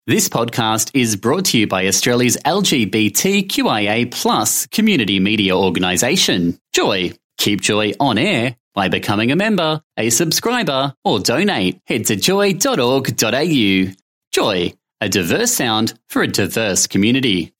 This podcast is brought to you by Australia's LGBTQIA+ community media organisation, Joy. Keep Joy on air by becoming a member, a subscriber, or donate. Head to joy.org.au. Joy, a diverse sound for a diverse community.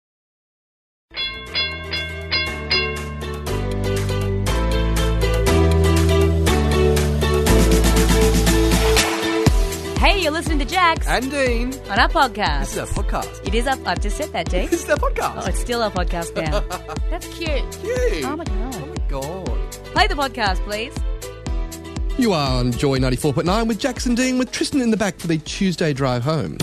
Hey, you're listening to Jax And Dean. on our podcast. This is our podcast. It is up. I've just said that, Dean. This is our podcast. Oh, it's still our podcast now. That's cute. Cute. Oh my god. Oh my God. Play the podcast, please. You are on Joy 94.9 with Jackson Dean with Tristan in the back for the Tuesday drive home.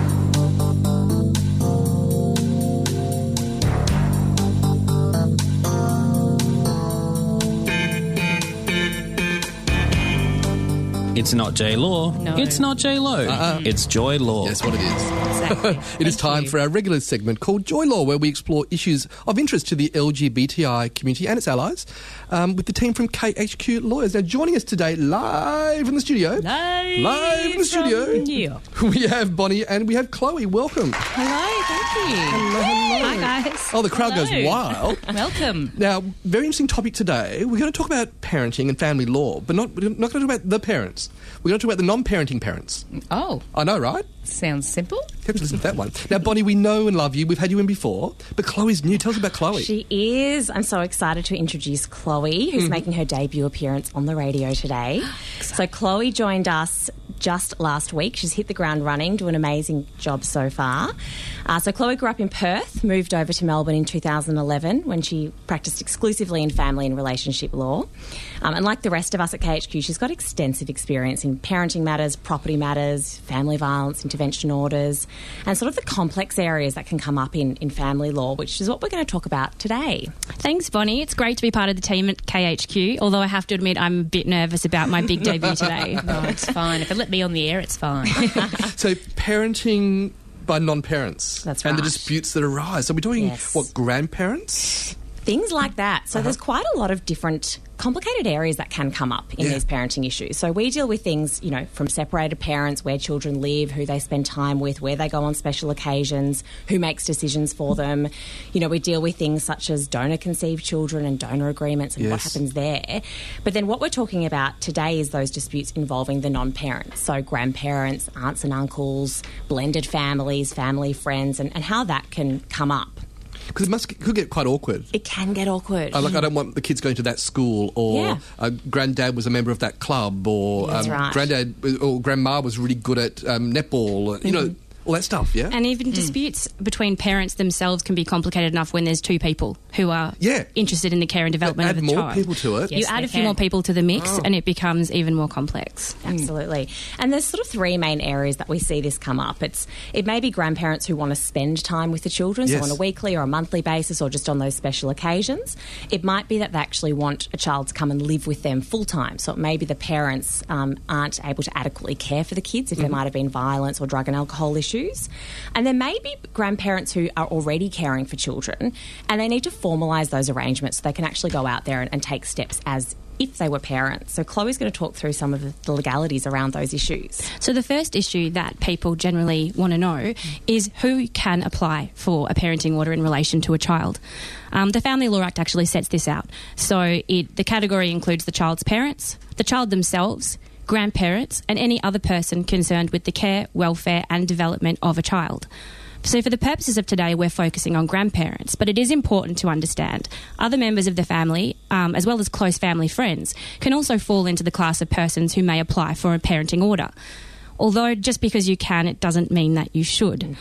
It's not J Law. No. It's not J Lo. It's Joy Law. That's what it is. Exactly. It is time for our regular segment called Joy Law, where we explore issues of interest to the LGBTI community and its allies with the team from KHQ Lawyers. Now, joining us today live in the studio. Live in the studio. from New York. We have Bonnie and we have Chloe. Welcome. Hello, thank you. Hello. Hi, guys. Oh, the crowd goes Hello. wild. Welcome. Now, very interesting topic today. We're going to talk about parenting and family law, but we're not going to talk about the parents. We're going to talk about the non-parenting parents. Oh, I know, right? sounds simple. You have to listen to that one. Now, Bonnie, we know and love you. We've had you in before, but Chloe's new. Tell us about Chloe. She is. I'm so excited to introduce Chloe, who's making her debut appearance on the radio today. So Chloe joined us just last week. She's hit the ground running, doing an amazing job so far. So Chloe grew up in Perth, moved over to Melbourne in 2011 when she practiced exclusively in family and relationship law. And like the rest of us at KHQ, she's got extensive experience in parenting matters, property matters, family violence, intervention orders, and sort of the complex areas that can come up in family law, which is what we're going to talk about today. Thanks, Bonnie. It's great to be part of the team at KHQ, although I have to admit I'm a bit nervous about my big debut today. No, it's fine. If it let me on the air, it's fine. So, parenting by non-parents. That's And the right. disputes that arise. So we're doing, Yes. what, grandparents? Things like that. So there's quite a lot of different complicated areas that can come up in Yeah. these parenting issues. So we deal with things, you know, from separated parents, where children live, who they spend time with, where they go on special occasions, who makes decisions for them. You know, we deal with things such as donor-conceived children and donor agreements and what Yes. happens there. But then what we're talking about today is those disputes involving the non-parents. So grandparents, aunts and uncles, blended families, family friends, and how that can come up. Because could get quite awkward. It can get awkward. Like, I don't want the kids going to that school, or Yeah. granddad was a member of that club, or That's right. granddad or grandma was really good at netball, you know, all that stuff, yeah? And even disputes between parents themselves can be complicated enough when there's two people who are Yeah. interested in the care and development Add of the more child. people to it. You Yes, add they a few can. more people to the mix and it becomes even more complex. Absolutely. And there's sort of three main areas that we see this come up. It may be grandparents who want to spend time with the children, Yes. so on a weekly or a monthly basis or just on those special occasions. It might be that they actually want a child to come and live with them full time. So it may be the parents aren't able to adequately care for the kids if there might have been violence or drug and alcohol issues. And there may be grandparents who are already caring for children and they need to formalise those arrangements so they can actually go out there and take steps as if they were parents. So Chloe's going to talk through some of the legalities around those issues. So the first issue that people generally want to know is who can apply for a parenting order in relation to a child. The Family Law Act actually sets this out. So the category includes the child's parents, the child themselves, grandparents, and any other person concerned with the care, welfare and development of a child. So for the purposes of today, we're focusing on grandparents, but it is important to understand other members of the family, as well as close family friends, can also fall into the class of persons who may apply for a parenting order. Although just because you can, it doesn't mean that you should.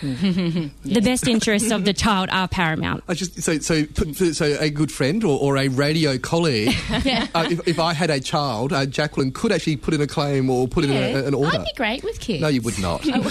The best interests of the child are paramount. I just so a good friend or a radio colleague. If I had a child, Jacqueline could actually put in a claim or put in an order. I'd be great with kids. No, you would not. I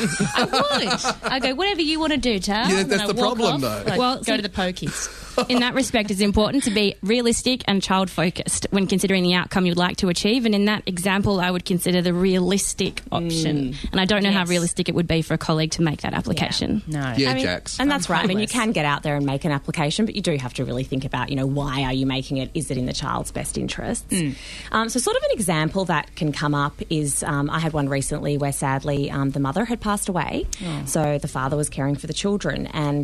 would. I go, whatever you want to do, Tal. Yeah, And that's I the walk problem, off, though. I Well, go see- to the pokies. In that respect, it's important to be realistic and child-focused when considering the outcome you'd like to achieve. And in that example, I would consider the realistic option. And I don't know how Yes. realistic it would be for a colleague to make that application. No. Yeah, I mean, Jax. and that's right. I mean, you Homeless. can get out there and make an application, but you do have to really think about, why are you making it? Is it in the child's best interests? So sort of an example that can come up is I had one recently where sadly the mother had passed away. So the father was caring for the children, and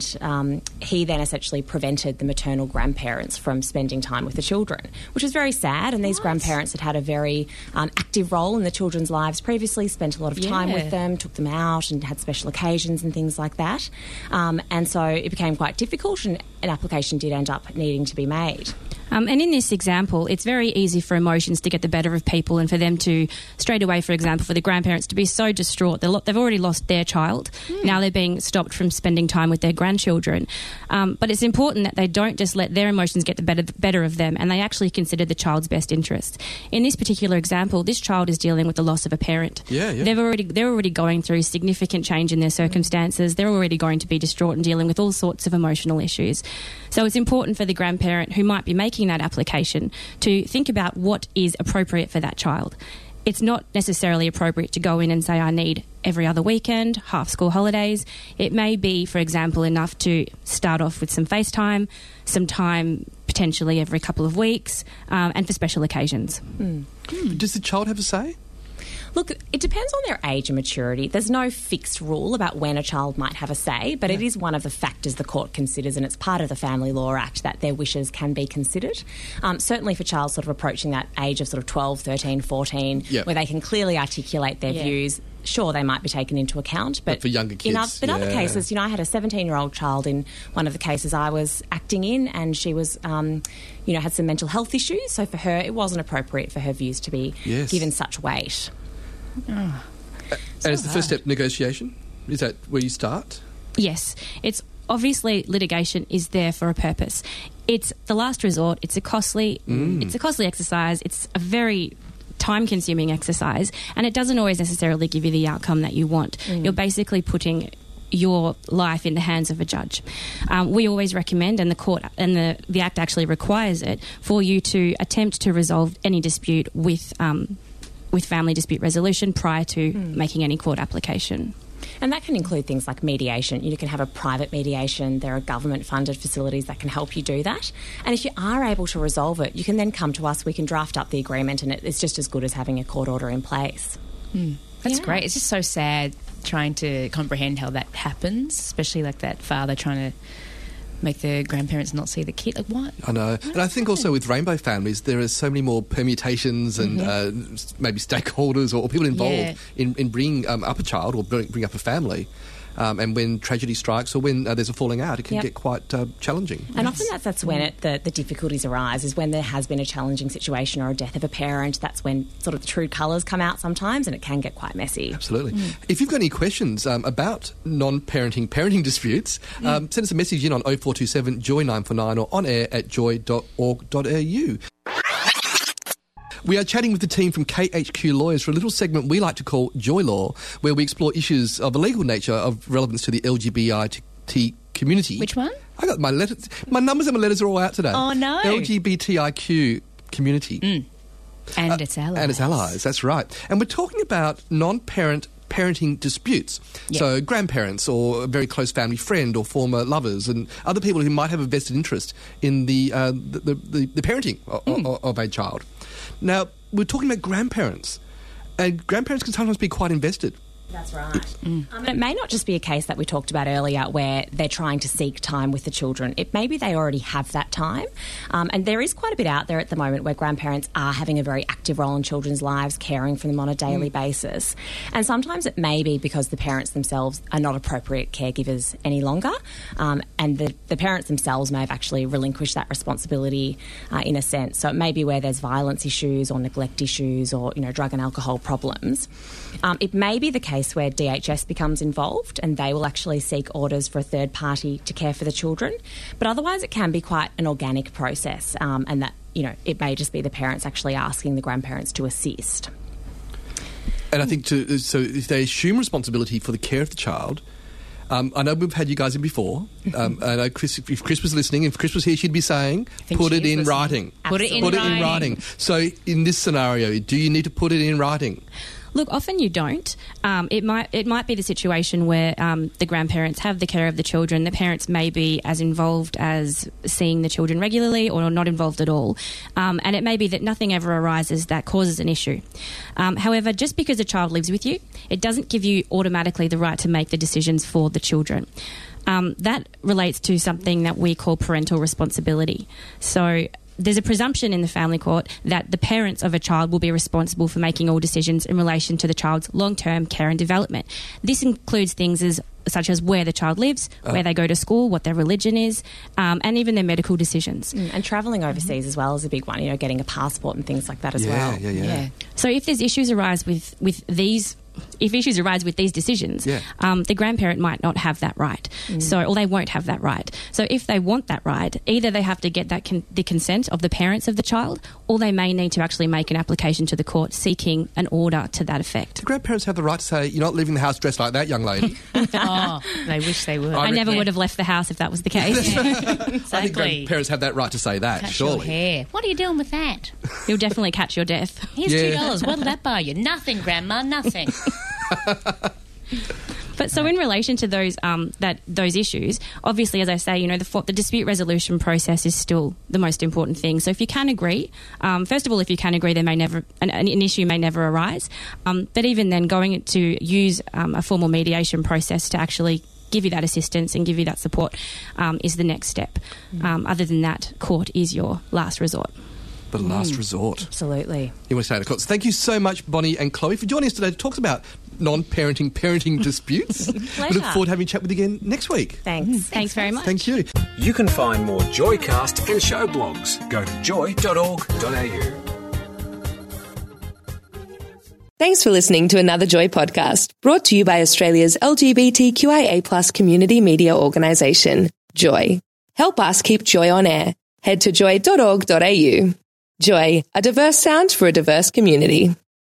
he then essentially prevented the maternal grandparents from spending time with the children, which was very sad. And these grandparents had a very active role in the children's lives previously, spent a lot of time with them, took them out and had special occasions and things like that. And so it became quite difficult, and an application did end up needing to be made. And in this example, it's very easy for emotions to get the better of people and for them to, straight away, for example, for the grandparents to be so distraught. They've already lost their child. Now they're being stopped from spending time with their grandchildren. But it's important that they don't just let their emotions get the better of them, and they actually consider the child's best interests. In this particular example, this child is dealing with the loss of a parent. Yeah. They're already going through significant change in their circumstances. They're already going to be distraught and dealing with all sorts of emotional issues. So it's important for the grandparent who might be making that application to think about what is appropriate for that child. It's not necessarily appropriate to go in and say, I need every other weekend, half school holidays. It may be, for example, enough to start off with some FaceTime, some time potentially every couple of weeks, and for special occasions. Does the child have a say? Look, it depends on their age and maturity. There's no fixed rule about when a child might have a say, but it is one of the factors the court considers, and it's part of the Family Law Act that their wishes can be considered. Certainly for child sort of approaching that age of sort of 12, 13, 14, Yep. where they can clearly articulate their views, sure, they might be taken into account. But for younger kids, in other yeah. cases, I had a 17-year-old child in one of the cases I was acting in, and she was, had some mental health issues. So for her, it wasn't appropriate for her views to be Yes. given such weight. And it's the first step, negotiation? Is that where you start? Yes, it's obviously litigation is there for a purpose. It's the last resort. It's a costly exercise. It's a very time-consuming exercise, and it doesn't always necessarily give you the outcome that you want. You're basically putting your life in the hands of a judge. We always recommend, and the court and the Act actually requires it, for you to attempt to resolve any dispute with family dispute resolution prior to making any court application. And that can include things like mediation. You can have a private mediation. There are government-funded facilities that can help you do that. And if you are able to resolve it, you can then come to us. We can draft up the agreement, and it's just as good as having a court order in place. That's great. It's just so sad trying to comprehend how that happens, especially like that father trying to make the grandparents not see the kid. Like, what? I know. And I think also with rainbow families, there are so many more permutations and maybe stakeholders or people involved in bringing up a child or bring up a family. And when tragedy strikes or when there's a falling out, it can get quite challenging. And often that's when the difficulties arise, is when there has been a challenging situation or a death of a parent. That's when sort of the true colours come out sometimes, and it can get quite messy. Absolutely. If you've got any questions about parenting disputes, send us a message in on 0427 Joy 949 or on air at joy.org.au. We are chatting with the team from KHQ Lawyers for a little segment we like to call Joy Law, where we explore issues of a legal nature of relevance to the LGBT community. Which one? I got my letters. My numbers and my letters are all out today. Oh, no. LGBTIQ community. And its allies. And its allies, that's right. And we're talking about parenting disputes. Yep. So grandparents or a very close family friend or former lovers and other people who might have a vested interest in the parenting of a child. Now, we're talking about grandparents, and grandparents can sometimes be quite invested. That's right. And it may not just be a case that we talked about earlier where they're trying to seek time with the children. It may be they already have that time. And there is quite a bit out there at the moment where grandparents are having a very active role in children's lives, caring for them on a daily basis. And sometimes it may be because the parents themselves are not appropriate caregivers any longer. And the parents themselves may have actually relinquished that responsibility in a sense. So it may be where there's violence issues or neglect issues or, drug and alcohol problems. It may be the case where DHS becomes involved and they will actually seek orders for a third party to care for the children. But otherwise it can be quite an organic process and that, it may just be the parents actually asking the grandparents to assist. And I think so if they assume responsibility for the care of the child, I know we've had you guys in before. I know if Chris was listening, if Chris was here, she'd be saying, put it in writing. Put it in writing. So in this scenario, do you need to put it in writing? Look, often you don't. It might be the situation where the grandparents have the care of the children. The parents may be as involved as seeing the children regularly or not involved at all. And it may be that nothing ever arises that causes an issue. However, just because a child lives with you, it doesn't give you automatically the right to make the decisions for the children. That relates to something that we call parental responsibility. So there's a presumption in the family court that the parents of a child will be responsible for making all decisions in relation to the child's long-term care and development. This includes things such as where the child lives, where they go to school, what their religion is, and even their medical decisions. And travelling overseas as well is a big one, getting a passport and things like that as well. Yeah. So if there's issues arise with these decisions, the grandparent might not have that right. Or they won't have that right. So if they want that right, either they have to get the consent of the parents of the child, or they may need to actually make an application to the court seeking an order to that effect. Do grandparents have the right to say, you're not leaving the house dressed like that, young lady? Oh, they wish they would. I never would have left the house if that was the case. Exactly. I think grandparents have that right to say that, Cut surely. your hair. What are you doing with that? You'll definitely catch your death. Here's $2. What'll that buy you? Nothing, Grandma, nothing. But so in relation to those issues, obviously, as I say, the dispute resolution process is still the most important thing. So if you can agree, first of all, if you can agree, there may never an issue may never arise. But even then, going to use a formal mediation process to actually give you that assistance and give you that support is the next step. Other than that, court is your last resort. The last resort. Absolutely. You want to say the courts. Thank you so much, Bonnie and Chloe, for joining us today to talk about parenting disputes. We look forward to having a chat with you again next week. Thanks. Thanks very much. Thank you. You can find more Joycast and show blogs. Go to joy.org.au. Thanks for listening to another Joy podcast, brought to you by Australia's LGBTQIA+ community media organisation, Joy. Help us keep Joy on air. Head to joy.org.au. Joy, a diverse sound for a diverse community.